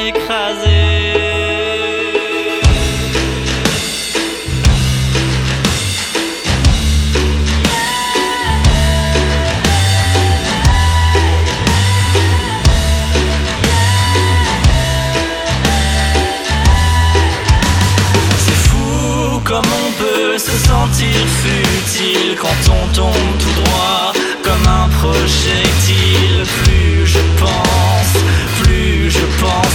écrasé. Comme on peut se sentir futile quand on tombe tout droit comme un projet